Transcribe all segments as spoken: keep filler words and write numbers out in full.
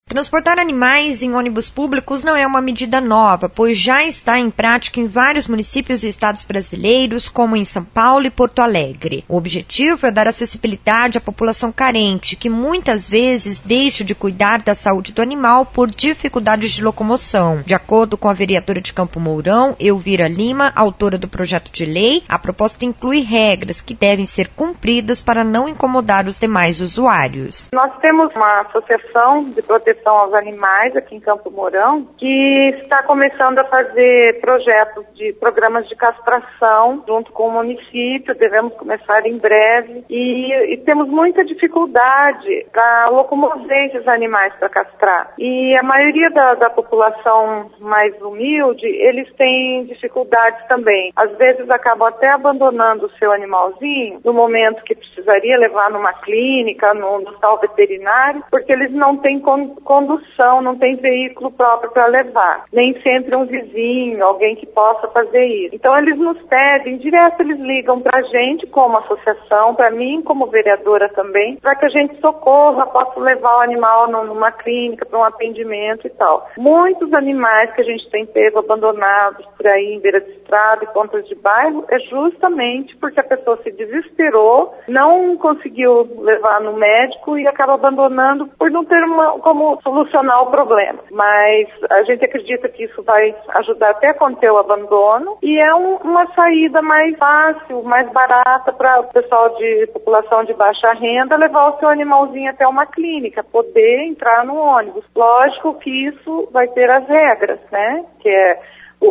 Transportar animais em ônibus públicos não é uma medida nova, pois já está em prática em vários municípios e estados brasileiros, como em São Paulo e Porto Alegre. O objetivo é dar acessibilidade à população carente, que muitas vezes deixa de cuidar da saúde do animal por dificuldades de locomoção. De acordo com a vereadora de Campo Mourão, Elvira Lima, autora do projeto de lei, a proposta inclui regras que devem ser cumpridas para não incomodar os demais usuários. Nós temos uma associação de proteção aos animais aqui em Campo Mourão, que está começando a fazer projetos de programas de castração junto com o município. Devemos começar em breve e, e temos muita dificuldade para locomover esses animais para castrar. E a maioria da, da população mais humilde, eles têm dificuldades também. Às vezes acabam até abandonando o seu animalzinho no momento que precisaria levar numa clínica, no hospital veterinário, porque eles não têm con condução, não tem veículo próprio para levar. Nem sempre um vizinho, alguém que possa fazer isso. Então eles nos pedem, direto eles ligam para a gente como associação, para mim como vereadora também, para que a gente socorra, possa levar o animal numa clínica, para um atendimento e tal. Muitos animais que a gente tem pego abandonados por aí em beira de estrada e pontas de bairro, é justamente porque a pessoa se desesperou, não conseguiu levar no médico e acaba abandonando por não ter uma, como solucionar o problema. Mas a gente acredita que isso vai ajudar até a conter o abandono e é um, uma saída mais fácil, mais barata para o pessoal de população de baixa renda levar o seu animalzinho até uma clínica, poder entrar no ônibus. Lógico que isso vai ter as regras, né? Que é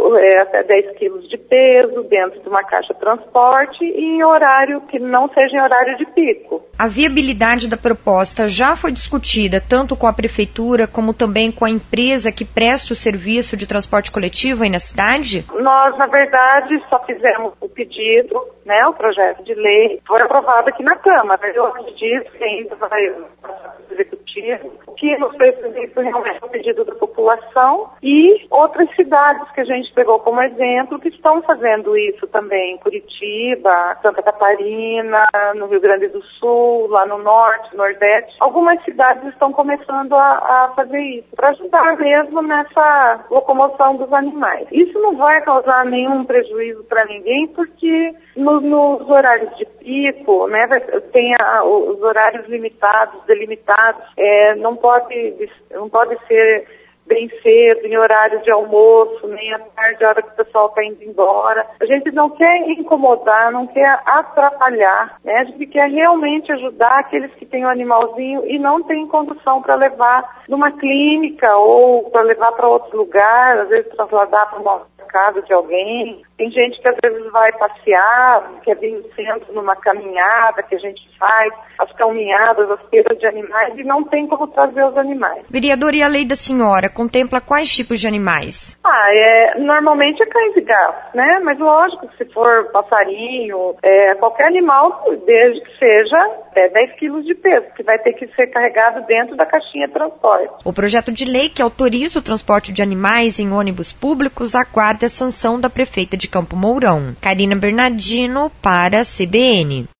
É até dez quilos de peso dentro de uma caixa de transporte e em horário que não seja em horário de pico. A viabilidade da proposta já foi discutida tanto com a prefeitura como também com a empresa que presta o serviço de transporte coletivo aí na cidade? Nós, na verdade, só fizemos o pedido, né, o projeto de lei, foi aprovado aqui na Câmara. Eu acredito que ainda vai para o Executivo. O que nos fez isso realmente é o pedido da população e outras cidades que a gente A gente pegou como exemplo que estão fazendo isso também, Curitiba, Santa Catarina, no Rio Grande do Sul, lá no Norte, Nordeste. Algumas cidades estão começando a, a fazer isso, para ajudar mesmo nessa locomoção dos animais. Isso não vai causar nenhum prejuízo para ninguém, porque no, nos horários de pico, né, tem a, os horários limitados, delimitados, é, não pode, não pode ser bem cedo, em horário de almoço, nem à tarde, a hora que o pessoal está indo embora. A gente não quer incomodar, não quer atrapalhar, né? A gente quer realmente ajudar aqueles que têm o animalzinho e não têm condução para levar numa clínica ou para levar para outro lugar, às vezes trasladar para uma casa de alguém. Tem gente que às vezes vai passear, quer vir no centro numa caminhada que a gente faz, as caminhadas, as feiras de animais, e não tem como trazer os animais. Vereadora, e a lei da senhora contempla quais tipos de animais? Ah, é, normalmente é cães e gatos, né? Mas lógico que se for passarinho, é, qualquer animal, desde que seja até dez quilos de peso, que vai ter que ser carregado dentro da caixinha de transporte. O projeto de lei que autoriza o transporte de animais em ônibus públicos aguarda a sanção da prefeita de Campo Mourão. Karina Bernardino para a C B N.